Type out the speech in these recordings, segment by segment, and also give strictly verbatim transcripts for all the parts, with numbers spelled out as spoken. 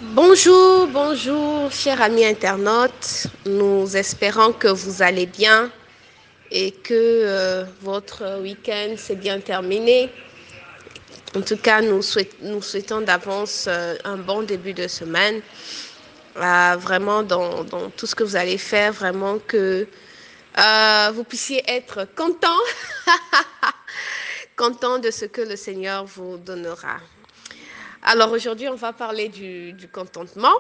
Bonjour, bonjour, chers amis internautes. Nous espérons que vous allez bien et que euh, votre week-end s'est bien terminé. En tout cas, nous, souhait- nous souhaitons d'avance euh, un bon début de semaine. Euh, vraiment, dans, dans tout ce que vous allez faire, vraiment que euh, vous puissiez être content, content de ce que le Seigneur vous donnera. Alors aujourd'hui, on va parler du, du contentement.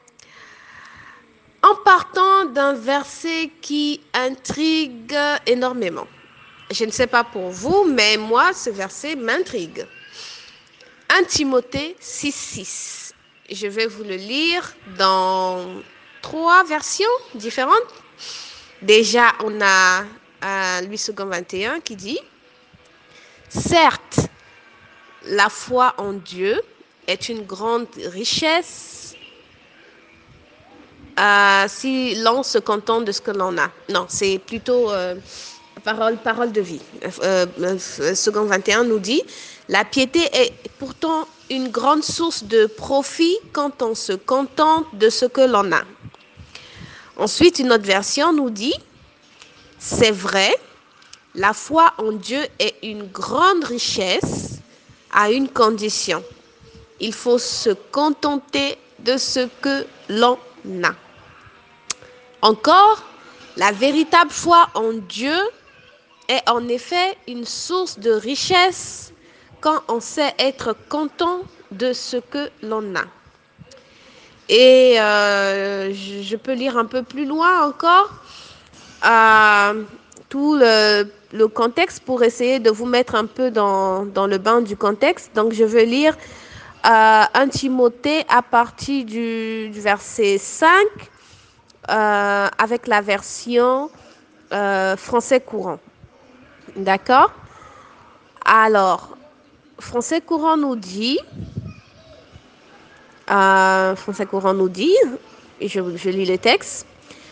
En partant d'un verset qui intrigue énormément. Je ne sais pas pour vous, mais moi, ce verset m'intrigue. un Timothée six six. Je vais vous le lire dans trois versions différentes. Déjà, on a euh, Louis deux vingt et un qui dit « Certes, la foi en Dieu est une grande richesse euh, si l'on se contente de ce que l'on a. » Non, c'est plutôt euh, parole, parole de vie. Euh, euh, Second vingt et un nous dit, la piété est pourtant une grande source de profit quand on se contente de ce que l'on a. Ensuite, une autre version nous dit, c'est vrai, la foi en Dieu est une grande richesse à une condition. Il faut se contenter de ce que l'on a. Encore, la véritable foi en Dieu est en effet une source de richesse quand on sait être content de ce que l'on a. Et euh, je, je peux lire un peu plus loin encore euh, tout le, le contexte pour essayer de vous mettre un peu dans, dans le bain du contexte. Donc je vais lire euh, un Timothée à partir du, du verset cinq euh, avec la version euh, français courant. D'accord? Alors, français courant nous dit, euh, français courant nous dit, et je, je lis le texte,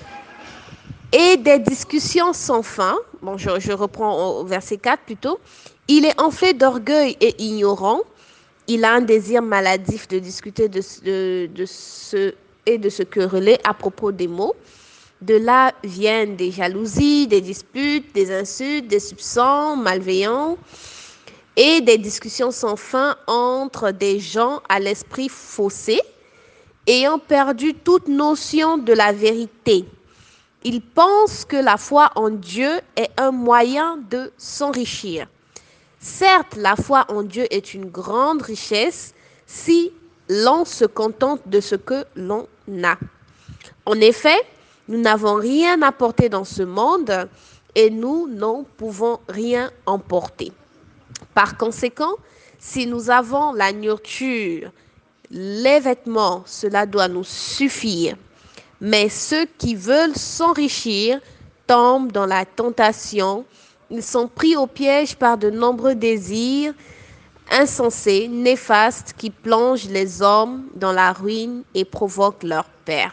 et des discussions sans fin, bon, je, je reprends au verset quatre plutôt, il est enflé d'orgueil et ignorant, il a un désir maladif de discuter de, de, de ce et de se quereller à propos des mots. De là viennent des jalousies, des disputes, des insultes, des soupçons malveillants et des discussions sans fin entre des gens à l'esprit faussé, ayant perdu toute notion de la vérité. Ils pensent que la foi en Dieu est un moyen de s'enrichir. Certes, la foi en Dieu est une grande richesse si l'on se contente de ce que l'on a. En effet, nous n'avons rien apporté dans ce monde et nous n'en pouvons rien emporter. Par conséquent, si nous avons la nourriture, les vêtements, cela doit nous suffire. Mais ceux qui veulent s'enrichir tombent dans la tentation. Ils sont pris au piège par de nombreux désirs insensés, néfastes, qui plongent les hommes dans la ruine et provoquent leur perte.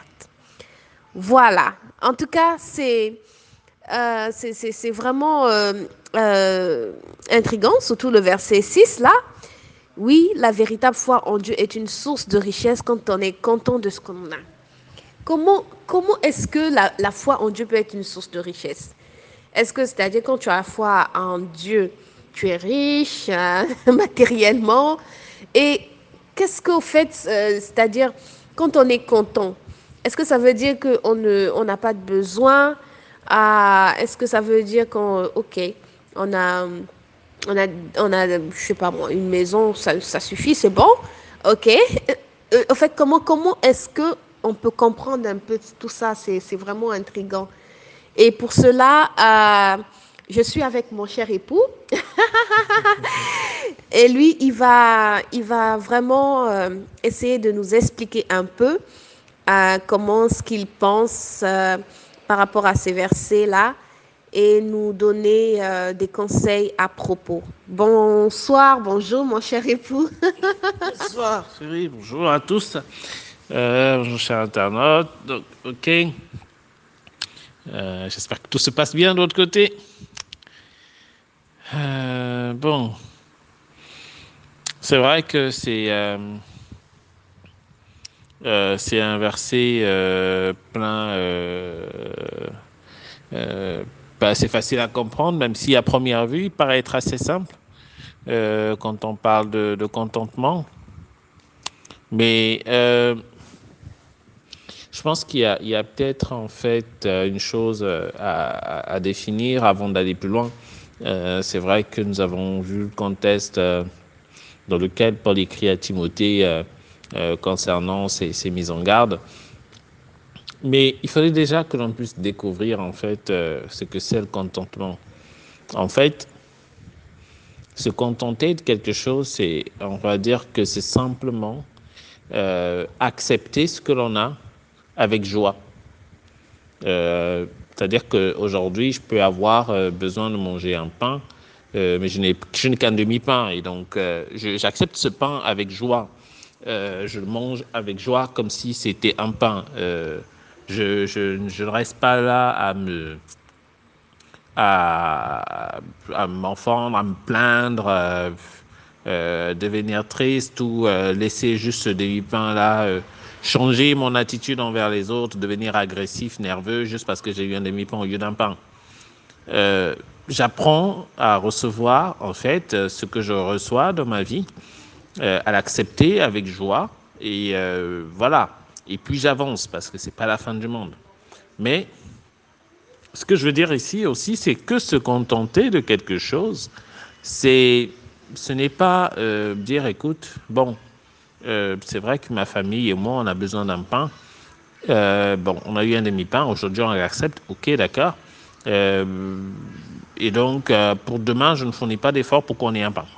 Voilà. En tout cas, c'est euh, c'est c'est- c'est vraiment euh, euh, intriguant, surtout le verset six là. Oui, la véritable foi en Dieu est une source de richesse quand on est content de ce qu'on a. Comment, comment est-ce que la, la foi en Dieu peut être une source de richesse? Est-ce que, c'est-à-dire, quand tu as foi en Dieu, tu es riche hein, matériellement? Et qu'est-ce qu'au fait, euh, c'est-à-dire, quand on est content, est-ce que ça veut dire qu'on ne, on n'a pas de besoin? Ah, est-ce que ça veut dire qu'on, ok, on a, on a, on a, je sais pas moi, une maison, ça, ça suffit, c'est bon? Ok. Euh, en fait, comment, comment est-ce que on peut comprendre un peu tout ça? C'est, c'est vraiment intriguant. Et pour cela, euh, je suis avec mon cher époux. Et lui, il va, il va vraiment euh, essayer de nous expliquer un peu euh, comment ce qu'il pense euh, par rapport à ces versets-là et nous donner euh, des conseils à propos. Bonsoir, bonjour mon cher époux. Bonsoir, chérie, bonjour à tous. Euh, bonjour, chers internautes. Donc, ok. Euh, J'espère que tout se passe bien de l'autre côté. Euh, bon, c'est vrai que c'est euh, Euh, c'est un verset euh, plein, euh, euh, pas assez facile à comprendre, même si à première vue, il paraît être assez simple euh, quand on parle de, de contentement. Mais euh, je pense qu'il y a, il y a peut-être en fait euh, une chose euh, à, à définir avant d'aller plus loin. Euh, c'est vrai que nous avons vu le contexte euh, dans lequel Paul écrit à Timothée euh, euh, concernant ces, ces mises en garde. Mais il fallait déjà que l'on puisse découvrir en fait euh, ce que c'est le contentement. En fait, se contenter de quelque chose, c'est, on va dire que c'est simplement euh, accepter ce que l'on a avec joie. Euh, c'est-à-dire qu'aujourd'hui, je peux avoir euh, besoin de manger un pain, euh, mais je n'ai, je n'ai qu'un demi-pain. Et donc, euh, je, j'accepte ce pain avec joie. Euh, je le mange avec joie comme si c'était un pain. Euh, je, je, je ne reste pas là à me à, à m'enfendre, à me plaindre, euh, euh, devenir triste ou euh, laisser juste ce demi-pain-là euh, changer mon attitude envers les autres, devenir agressif, nerveux, juste parce que j'ai eu un demi-pain au lieu d'un pain. Euh, j'apprends à recevoir, en fait, euh, ce que je reçois dans ma vie, euh, à l'accepter avec joie, et euh, voilà. Et puis j'avance, parce que c'est pas la fin du monde. Mais ce que je veux dire ici aussi, c'est que se contenter de quelque chose, c'est, ce n'est pas euh, dire, écoute, bon, euh, c'est vrai que ma famille et moi, on a besoin d'un pain. Euh, bon, on a eu un demi-pain, aujourd'hui on l'accepte, ok, d'accord. Euh, et donc, euh, pour demain, je ne fournis pas d'efforts pour qu'on ait un pain.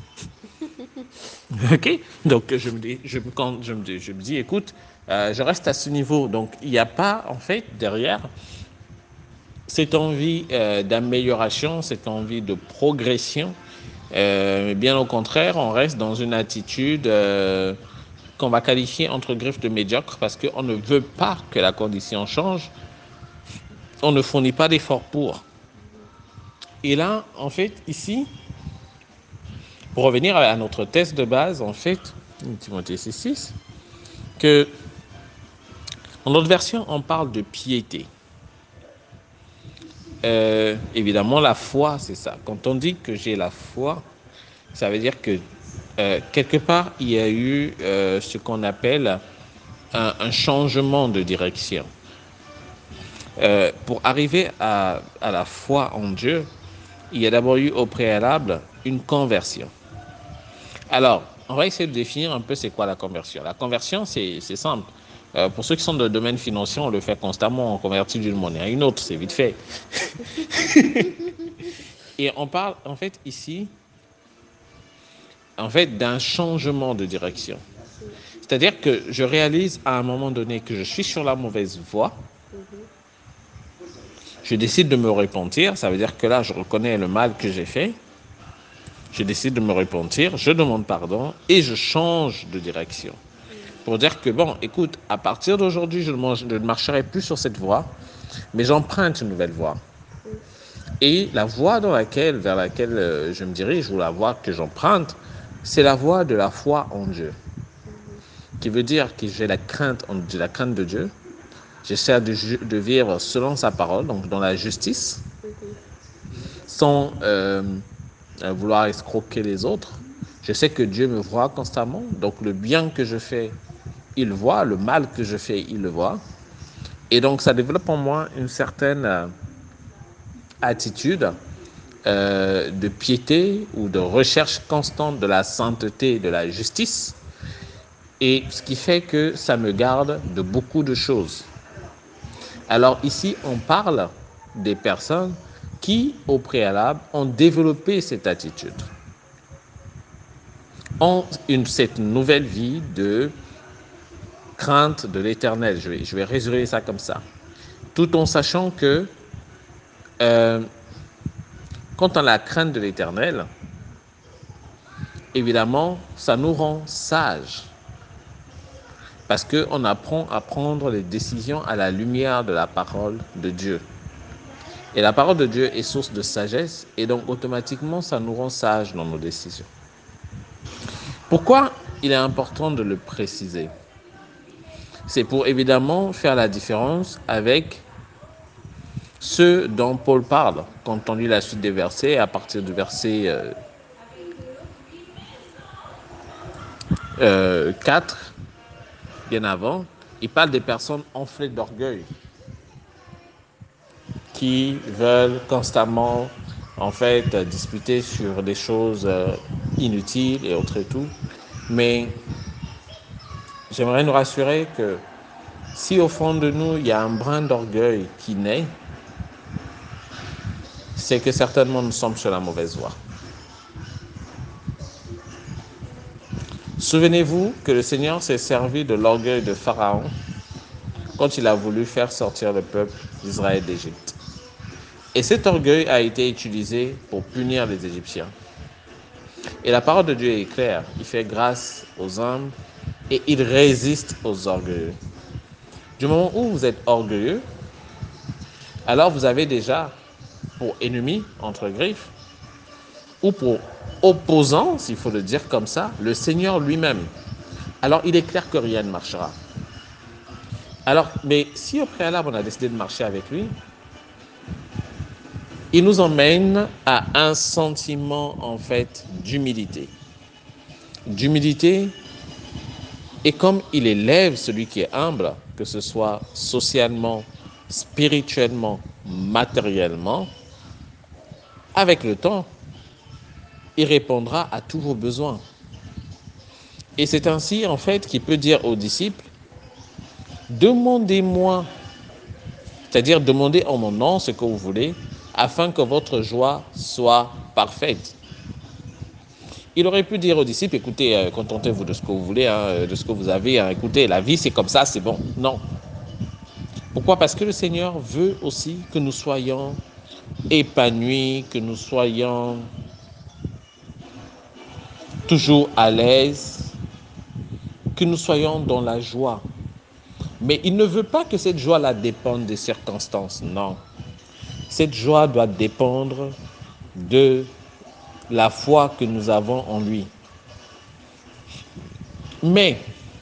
Ok. Donc, je me dis, je, quand je me dis, je me dis écoute, euh, je reste à ce niveau. Donc, il n'y a pas, en fait, derrière, cette envie euh, d'amélioration, cette envie de progression. Euh, bien au contraire, on reste dans une attitude euh, qu'on va qualifier entre griffes de médiocre parce qu'on ne veut pas que la condition change. On ne fournit pas d'efforts pour. Et là, en fait, ici, pour revenir à notre test de base, en fait, Timothée six, que dans notre version, on parle de piété. Euh, évidemment, la foi, c'est ça. Quand on dit que j'ai la foi, ça veut dire que euh, quelque part, il y a eu euh, ce qu'on appelle un, un changement de direction. Euh, pour arriver à, à la foi en Dieu, il y a d'abord eu au préalable une conversion. Alors, on va essayer de définir un peu c'est quoi la conversion. La conversion, c'est, c'est simple. Euh, pour ceux qui sont dans le domaine financier, on le fait constamment, on convertit d'une monnaie à une autre, c'est vite fait. Et on parle en fait ici en fait d'un changement de direction. C'est-à-dire que je réalise à un moment donné que je suis sur la mauvaise voie. Je décide de me repentir. Ça veut dire que là, je reconnais le mal que j'ai fait. Je décide de me repentir, je demande pardon et je change de direction. Pour dire que, bon, écoute, à partir d'aujourd'hui, je ne marcherai plus sur cette voie, mais j'emprunte une nouvelle voie. Et la voie dans laquelle, vers laquelle je me dirige, ou la voie que j'emprunte, c'est la voie de la foi en Dieu. Qui veut dire que j'ai la crainte, la crainte de Dieu. J'essaie de, de vivre selon sa parole, donc dans la justice, sans euh, vouloir escroquer les autres. Je sais que Dieu me voit constamment, donc le bien que je fais, il voit, le mal que je fais, il le voit. Et donc ça développe en moi une certaine euh, attitude euh, de piété ou de recherche constante de la sainteté et de la justice. Et ce qui fait que ça me garde de beaucoup de choses. Alors ici, on parle des personnes qui, au préalable, ont développé cette attitude, ont une, cette nouvelle vie de crainte de l'éternel. Je vais, je vais résumer ça comme ça. Tout en sachant que euh, quand on a la crainte de l'éternel, évidemment, ça nous rend sages. Parce qu'on apprend à prendre les décisions à la lumière de la parole de Dieu. Et la parole de Dieu est source de sagesse, et donc automatiquement, ça nous rend sages dans nos décisions. Pourquoi il est important de le préciser? C'est pour évidemment faire la différence avec ceux dont Paul parle quand on lit la suite des versets, à partir du verset euh, euh, quatre, bien avant, il parle des personnes enflées d'orgueil qui veulent constamment en fait discuter sur des choses euh, inutiles et autres et tout. Mais j'aimerais nous rassurer que si au fond de nous il y a un brin d'orgueil qui naît, c'est que certainement nous sommes sur la mauvaise voie. Souvenez-vous que le Seigneur s'est servi de l'orgueil de Pharaon quand il a voulu faire sortir le peuple d'Israël d'Égypte. Et cet orgueil a été utilisé pour punir les Égyptiens. Et la parole de Dieu est claire. Il fait grâce aux humbles et il résiste aux orgueilleux. Du moment où vous êtes orgueilleux, alors vous avez déjà pour ennemi, entre griffes, ou pour opposant, s'il faut le dire comme ça, le Seigneur lui-même. Alors il est clair que rien ne marchera. Alors, mais si au préalable on a décidé de marcher avec lui, il nous emmène à un sentiment en fait d'humilité. D'humilité, et comme il élève celui qui est humble, que ce soit socialement, spirituellement, matériellement, avec le temps, il répondra à tous vos besoins. Et c'est ainsi en fait qu'il peut dire aux disciples, demandez-moi, c'est-à-dire demandez en mon nom ce que vous voulez, afin que votre joie soit parfaite. Il aurait pu dire aux disciples, écoutez, euh, contentez-vous de ce que vous voulez, hein, de ce que vous avez, hein, écoutez, la vie c'est comme ça, c'est bon. Non. Pourquoi? Parce que le Seigneur veut aussi que nous soyons épanouis, que nous soyons toujours à l'aise, que nous soyons dans la joie. Mais il ne veut pas que cette joie-là dépende des circonstances, non. Cette joie doit dépendre de la foi que nous avons en lui. Mais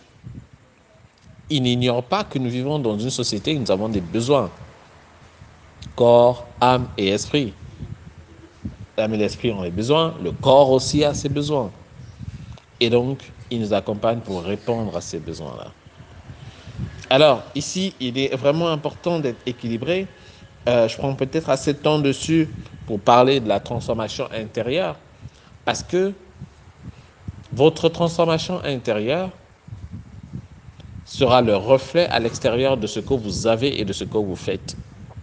il n'ignore pas que nous vivons dans une société où nous avons des besoins. Corps, âme et esprit. L'âme et l'esprit ont des besoins, le corps aussi a ses besoins. Et donc, il nous accompagne pour répondre à ces besoins-là. Alors, ici, il est vraiment important d'être équilibré. Euh, je prends peut-être assez de temps dessus pour parler de la transformation intérieure, parce que votre transformation intérieure sera le reflet à l'extérieur de ce que vous avez et de ce que vous faites.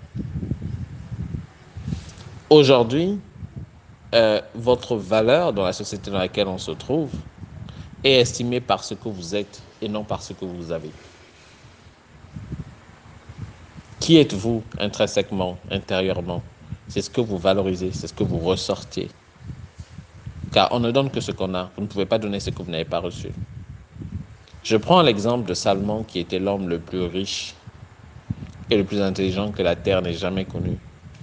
Aujourd'hui, euh, votre valeur dans la société dans laquelle on se trouve est estimée par ce que vous êtes et non par ce que vous avez. Qui êtes-vous intrinsèquement, intérieurement? C'est ce que vous valorisez, c'est ce que vous ressortez. Car on ne donne que ce qu'on a. Vous ne pouvez pas donner ce que vous n'avez pas reçu. Je prends l'exemple de Salomon, qui était l'homme le plus riche et le plus intelligent que la terre n'ait jamais connu.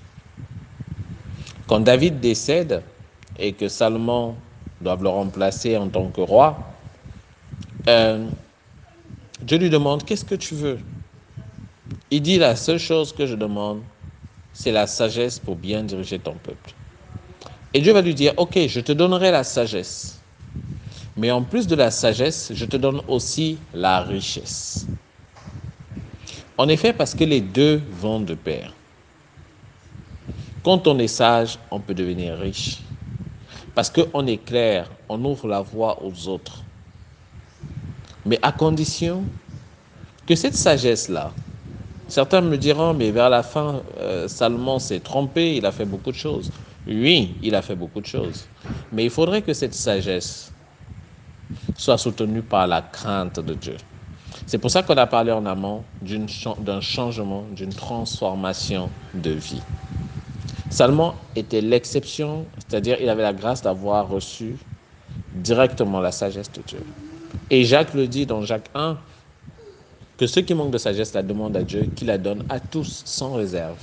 Quand David décède et que Salomon doit le remplacer en tant que roi, euh, Dieu lui demande, qu'est-ce que tu veux? Il dit, la seule chose que je demande, c'est la sagesse pour bien diriger ton peuple. Et Dieu va lui dire, ok, je te donnerai la sagesse. Mais en plus de la sagesse, je te donne aussi la richesse. En effet, parce que les deux vont de pair. Quand on est sage, on peut devenir riche. Parce qu'on est clair, on ouvre la voie aux autres. Mais à condition que cette sagesse-là, certains me diront, mais vers la fin, euh, Salomon s'est trompé, il a fait beaucoup de choses. Oui, il a fait beaucoup de choses. Mais il faudrait que cette sagesse soit soutenue par la crainte de Dieu. C'est pour ça qu'on a parlé en amont d'une, d'un changement, d'une transformation de vie. Salomon était l'exception, c'est-à-dire il avait la grâce d'avoir reçu directement la sagesse de Dieu. Et Jacques le dit dans Jacques un, que ceux qui manquent de sagesse la demandent à Dieu, qui la donne à tous sans réserve.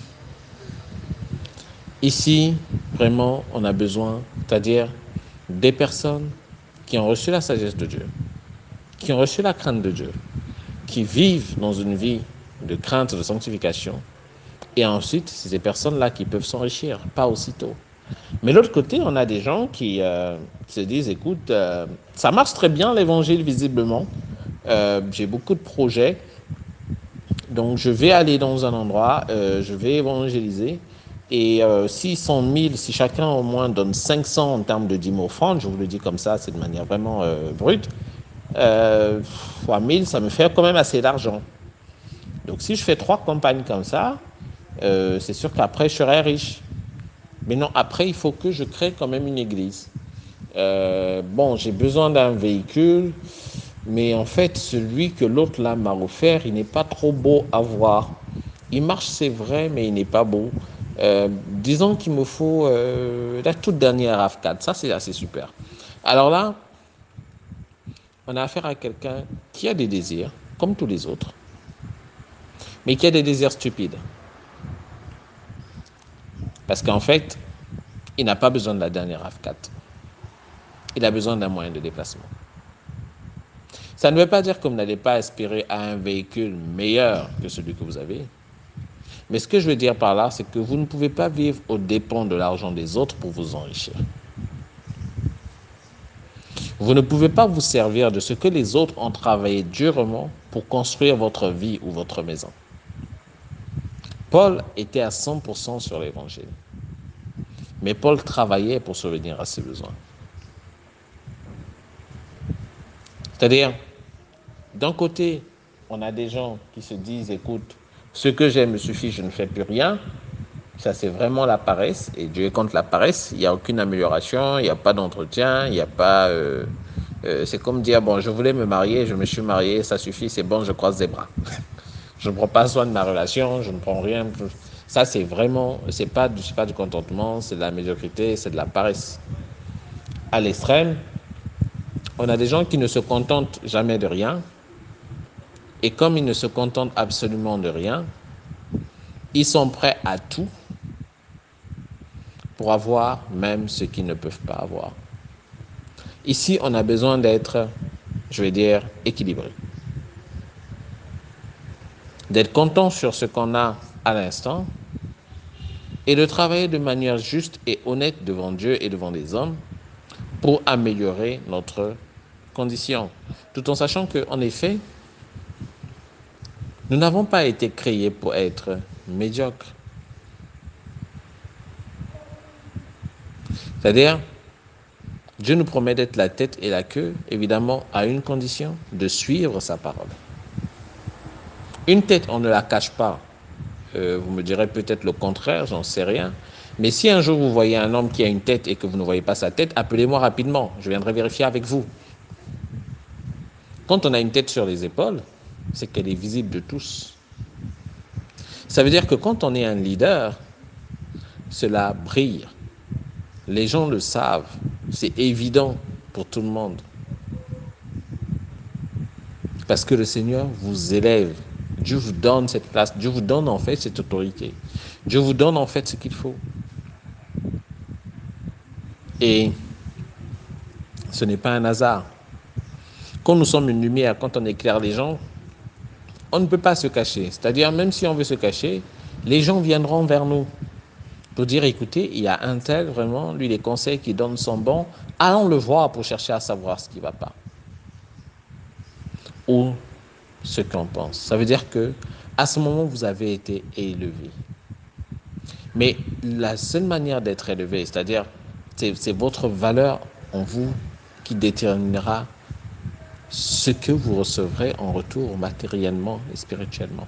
Ici, vraiment, on a besoin, c'est-à-dire des personnes qui ont reçu la sagesse de Dieu, qui ont reçu la crainte de Dieu, qui vivent dans une vie de crainte, de sanctification. Et ensuite, c'est ces personnes-là qui peuvent s'enrichir, pas aussitôt. Mais de l'autre côté, on a des gens qui euh, se disent, écoute, euh, ça marche très bien l'évangile visiblement. Euh, j'ai beaucoup de projets. Donc, je vais aller dans un endroit, euh, je vais évangéliser. Et euh, six cent mille, si chacun au moins donne cinq cents en termes de dîmes offrandes, je vous le dis comme ça, c'est de manière vraiment euh, brute, euh, fois mille, ça me fait quand même assez d'argent. Donc, si je fais trois campagnes comme ça, euh, c'est sûr qu'après, je serai riche. Mais non, après, il faut que je crée quand même une église. Euh, bon, j'ai besoin d'un véhicule, mais en fait, celui que l'autre là m'a offert, il n'est pas trop beau à voir. Il marche, c'est vrai, mais il n'est pas beau. Euh, disons qu'il me faut euh, la toute dernière RAV quatre. Ça, c'est assez super. Alors là, on a affaire à quelqu'un qui a des désirs, comme tous les autres, mais qui a des désirs stupides. Parce qu'en fait, il n'a pas besoin de la dernière RAV quatre. Il a besoin d'un moyen de déplacement. Ça ne veut pas dire que vous n'allez pas aspirer à un véhicule meilleur que celui que vous avez. Mais ce que je veux dire par là, c'est que vous ne pouvez pas vivre aux dépens de l'argent des autres pour vous enrichir. Vous ne pouvez pas vous servir de ce que les autres ont travaillé durement pour construire votre vie ou votre maison. Paul était à cent pour cent sur l'évangile. Mais Paul travaillait pour subvenir à ses besoins. C'est-à-dire, d'un côté, on a des gens qui se disent, écoute, ce que j'ai me suffit, je ne fais plus rien. Ça, c'est vraiment la paresse. Et Dieu est contre la paresse. Il n'y a aucune amélioration, il n'y a pas d'entretien, il n'y a pas... Euh, euh, c'est comme dire, bon, je voulais me marier, je me suis marié, ça suffit, c'est bon, je croise les bras. Je ne prends pas soin de ma relation, je ne prends rien. Ça, c'est vraiment... C'est pas, c'est pas du contentement, c'est de la médiocrité, c'est de la paresse. À l'extrême, on a des gens qui ne se contentent jamais de rien. Et comme ils ne se contentent absolument de rien, ils sont prêts à tout pour avoir même ce qu'ils ne peuvent pas avoir. Ici, on a besoin d'être, je vais dire, équilibré. D'être content sur ce qu'on a à l'instant et de travailler de manière juste et honnête devant Dieu et devant les hommes pour améliorer notre condition. Tout en sachant qu'en effet, nous n'avons pas été créés pour être médiocres. C'est-à-dire, Dieu nous promet d'être la tête et la queue, évidemment, à une condition, de suivre sa parole. Une tête, on ne la cache pas. Euh, vous me direz peut-être le contraire, j'en sais rien. Mais si un jour vous voyez un homme qui a une tête et que vous ne voyez pas sa tête, appelez-moi rapidement, je viendrai vérifier avec vous. Quand on a une tête sur les épaules, c'est qu'elle est visible de tous. Ça veut dire que quand on est un leader, cela brille. Les gens le savent, c'est évident pour tout le monde. Parce que le Seigneur vous élève. Dieu vous donne cette place. Dieu vous donne en fait cette autorité. Dieu vous donne en fait ce qu'il faut. Et ce n'est pas un hasard. Quand nous sommes une lumière, quand on éclaire les gens, on ne peut pas se cacher. C'est-à-dire, même si on veut se cacher, les gens viendront vers nous pour dire, écoutez, il y a un tel, vraiment, lui, les conseils qu'il donne sont bons. Allons le voir pour chercher à savoir ce qui ne va pas. Ou ce qu'on pense. Ça veut dire que à ce moment, vous avez été élevé. Mais la seule manière d'être élevé, c'est-à-dire, c'est, c'est votre valeur en vous qui déterminera ce que vous recevrez en retour matériellement et spirituellement.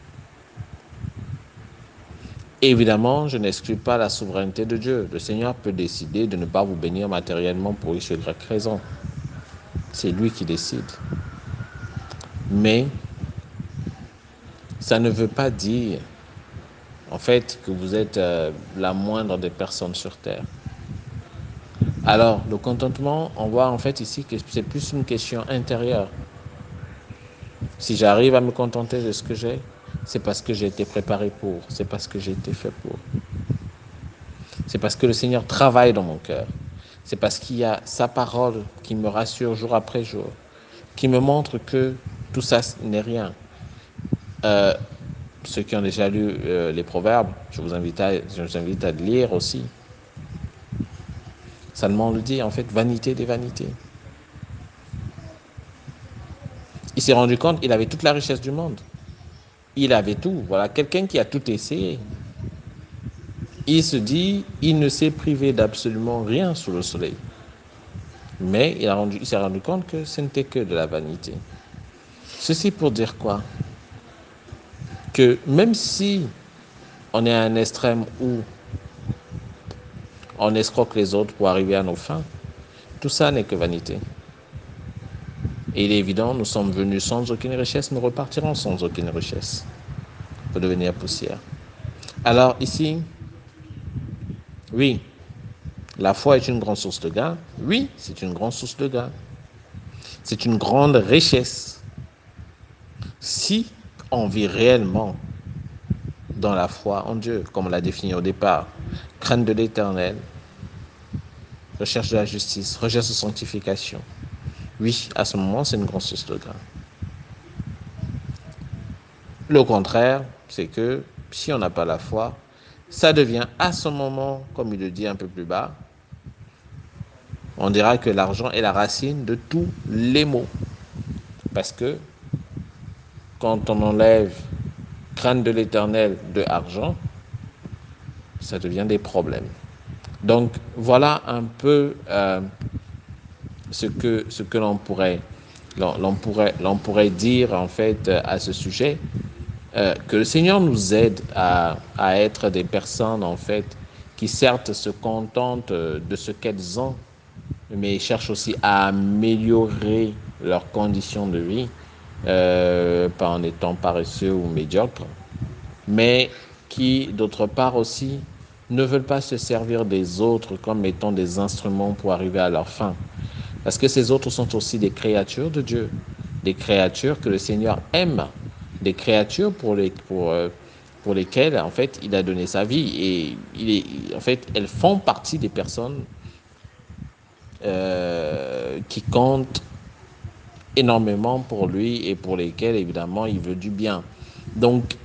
Évidemment, je n'exclus pas la souveraineté de Dieu. Le Seigneur peut décider de ne pas vous bénir matériellement pour X ou Y raison. C'est lui qui décide. Mais ça ne veut pas dire, en fait, que vous êtes euh, la moindre des personnes sur terre. Alors, le contentement, on voit en fait ici que c'est plus une question intérieure. Si j'arrive à me contenter de ce que j'ai, c'est parce que j'ai été préparé pour, c'est parce que j'ai été fait pour. C'est parce que le Seigneur travaille dans mon cœur. C'est parce qu'il y a sa parole qui me rassure jour après jour, qui me montre que Tout ça n'est rien. Euh, ceux qui ont déjà lu euh, les proverbes, je vous, invite à, je vous invite à lire aussi. Salomon le dit, en fait, vanité des vanités. Il s'est rendu compte qu'il avait toute la richesse du monde. Il avait tout. Voilà, quelqu'un qui a tout essayé. Il se dit, il ne s'est privé d'absolument rien sous le soleil. Mais il, a rendu, il s'est rendu compte que ce n'était que de la vanité. Ceci pour dire quoi? Que même si on est à un extrême où on escroque les autres pour arriver à nos fins, tout ça n'est que vanité. Et il est évident, nous sommes venus sans aucune richesse, nous repartirons sans aucune richesse pour devenir poussière. Alors ici, oui, la foi est une grande source de gain. Oui, c'est une grande source de gain. C'est une grande richesse. Si on vit réellement dans la foi en Dieu, comme on l'a défini au départ, crainte de l'Éternel, recherche de la justice, recherche de sanctification. Oui, à ce moment, c'est une grande source de gain. Le contraire, c'est que si on n'a pas la foi, ça devient à ce moment, comme il le dit un peu plus bas, on dira que l'argent est la racine de tous les maux. Parce que quand on enlève crainte de l'Éternel de argent, ça devient des problèmes. Donc voilà un peu euh, ce que, ce que l'on pourrait, l'on, l'on pourrait, l'on pourrait dire en fait à ce sujet. Euh, que le Seigneur nous aide à, à être des personnes en fait qui certes se contentent de ce qu'elles ont, mais cherchent aussi à améliorer leurs conditions de vie, euh, pas en étant paresseux ou médiocres, mais qui d'autre part aussi ne veulent pas se servir des autres comme étant des instruments pour arriver à leur fin. Parce que ces autres sont aussi des créatures de Dieu, des créatures que le Seigneur aime, des créatures pour, les, pour, pour lesquelles, en fait, il a donné sa vie. Et il est, en fait, elles font partie des personnes euh, qui comptent énormément pour lui et pour lesquelles, évidemment, il veut du bien. Donc,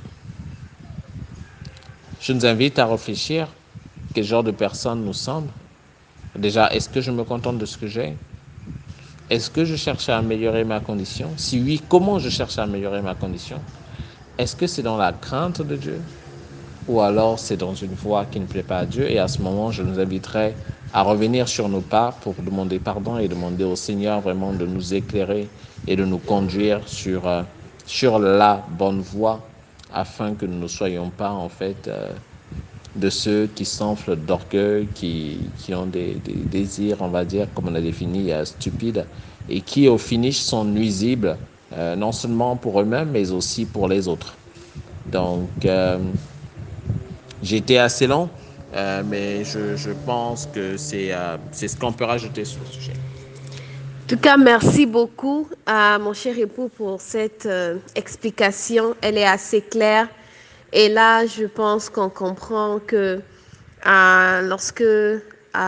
je nous invite à réfléchir quel genre de personnes nous sommes. Déjà, est-ce que je me contente de ce que j'ai? Est-ce que je cherche à améliorer ma condition? Si oui, comment je cherche à améliorer ma condition? Est-ce que c'est dans la crainte de Dieu? Ou alors c'est dans une voie qui ne plaît pas à Dieu? Et à ce moment, je nous inviterai à revenir sur nos pas pour demander pardon et demander au Seigneur vraiment de nous éclairer et de nous conduire sur, euh, sur la bonne voie afin que nous ne soyons pas en fait euh, de ceux qui s'enflent d'orgueil, qui, qui ont des, des désirs, on va dire, comme on a défini, euh, stupides, et qui au finish sont nuisibles, euh, non seulement pour eux-mêmes, mais aussi pour les autres. Donc, euh, j'ai été assez long, euh, mais je, je pense que c'est euh, c'est ce qu'on peut rajouter sur le sujet. En tout cas, merci beaucoup à mon cher époux pour cette euh, explication. Elle est assez claire. Et là, je pense qu'on comprend que euh, lorsque euh,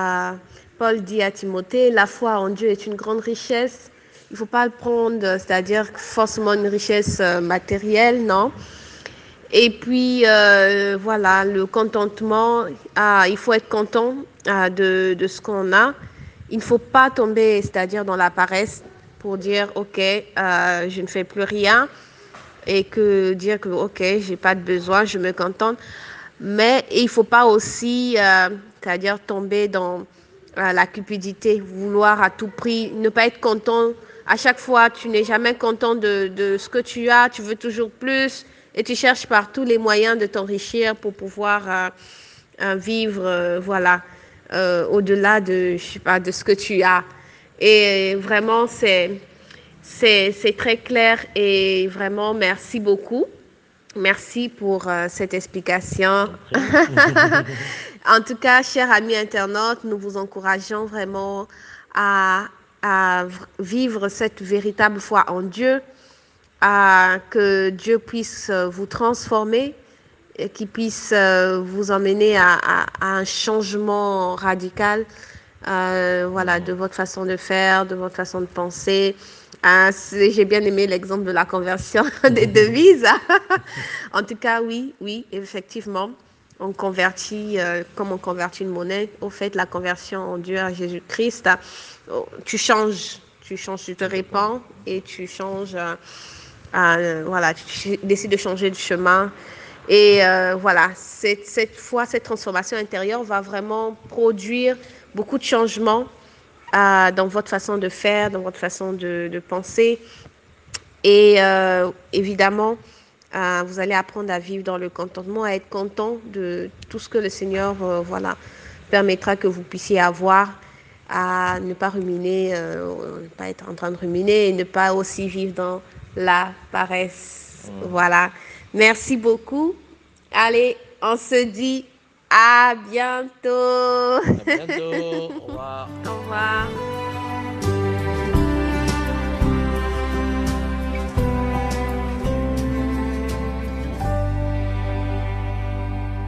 Paul dit à Timothée, la foi en Dieu est une grande richesse, il ne faut pas le prendre, c'est-à-dire forcément une richesse euh, matérielle, non. Et puis, euh, voilà, le contentement, euh, il faut être content euh, de, de ce qu'on a. Il ne faut pas tomber, c'est-à-dire dans la paresse pour dire, OK, euh, je ne fais plus rien et que dire que, OK, je n'ai pas de besoin, je me contente. Mais il ne faut pas aussi, euh, c'est-à-dire tomber dans euh, la cupidité, vouloir à tout prix, ne pas être content. À chaque fois, tu n'es jamais content de, de ce que tu as, tu veux toujours plus et tu cherches par tous les moyens de t'enrichir pour pouvoir euh, euh, vivre, euh, voilà, euh, au-delà de, je sais pas, de ce que tu as. Et vraiment, c'est, c'est, c'est très clair et vraiment, merci beaucoup. Merci pour euh, cette explication. En tout cas, chers amis internautes, nous vous encourageons vraiment à, à vivre cette véritable foi en Dieu, à que Dieu puisse vous transformer, et qu'il puisse vous emmener à, à, à un changement radical euh, voilà, Mhm. de votre façon de faire, de votre façon de penser. Ah, c'est- j'ai bien aimé l'exemple de la conversion des devises. En tout cas, oui, oui, effectivement, on convertit, euh, comme on convertit une monnaie, au fait, la conversion en Dieu à Jésus-Christ, oh, tu changes, tu changes, tu te Complètement. répands et tu changes, euh, euh, voilà, tu décides de changer de chemin. Et euh, voilà, cette, cette fois, cette transformation intérieure va vraiment produire beaucoup de changements euh, dans votre façon de faire, dans votre façon de, de penser. Et euh, évidemment, euh, vous allez apprendre à vivre dans le contentement, à être content de tout ce que le Seigneur euh, voilà, permettra que vous puissiez avoir, à ne pas ruminer, euh, ne pas être en train de ruminer et ne pas aussi vivre dans la paresse. Mhm. Voilà. Merci beaucoup. Allez, on se dit à bientôt. À bientôt. Au revoir. Au revoir.